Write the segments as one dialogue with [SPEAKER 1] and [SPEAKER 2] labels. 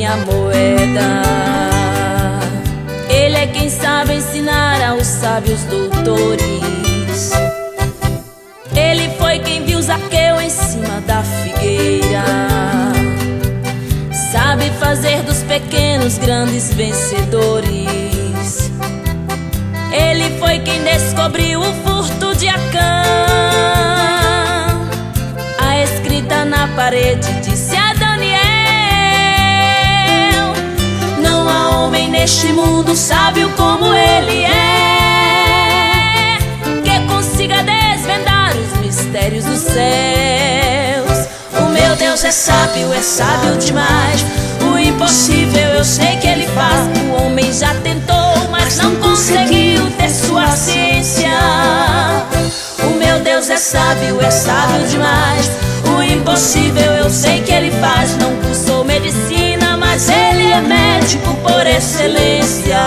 [SPEAKER 1] minha moeda. Ele é quem sabe ensinar aos sábios doutores. Ele foi quem viu Zaqueu em cima da figueira. Sabe fazer dos pequenos grandes vencedores. Ele foi quem descobriu o furto de Acã. A escrita na parede disse a Daniel: não há homem neste mundo sábio como ele é, que consiga desvendar os mistérios dos céus. O meu Deus é sábio demais. O impossível eu sei que ele faz. O homem já tentou, mas não conseguiu ter sua ciência. O meu Deus é sábio demais. O impossível eu sei que ele faz. Não cursou medicina, mas ele é médico por excelência.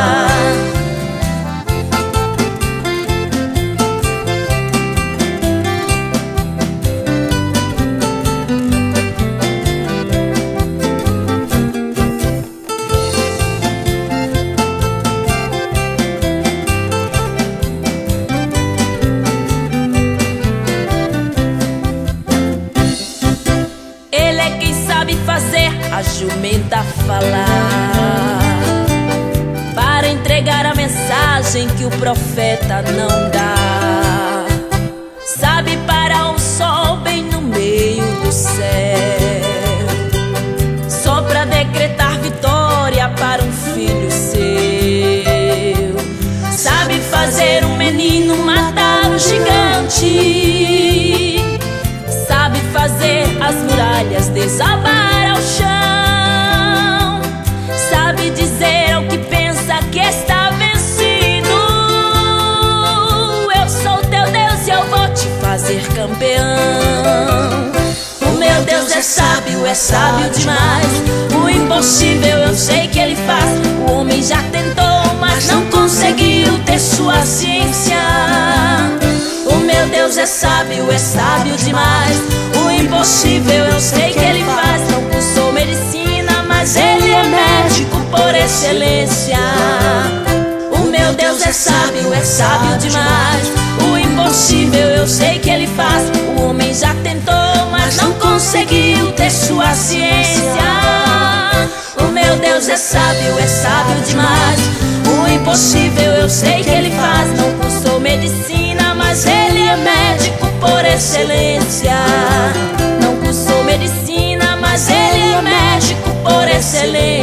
[SPEAKER 1] Fazer a jumenta falar, para entregar a mensagem que o profeta não dá. Sabe parar um sol bem no meio do céu, só pra decretar vitória para um filho seu. Sabe fazer um menino matar um gigante. Sabe fazer as muralhas desabar ao chão. Sabe dizer ao que pensa que está vencido: eu sou teu Deus e eu vou te fazer campeão. O meu Deus é sábio demais. O impossível eu sei que ele faz. O homem já tentou, mas não conseguiu ter sua ciência. O meu Deus é sábio demais. O impossível eu sei que ele faz. Não cursou medicina, mas ele é médico por excelência. O meu Deus é sábio demais. O impossível eu sei que ele faz. O homem já tentou, mas não conseguiu ter sua ciência. O meu Deus é sábio demais. O impossível eu sei que ele faz. Não cursou medicina, mas ele é médico por excelência. Não cursou medicina, mas ele é médico por excelência.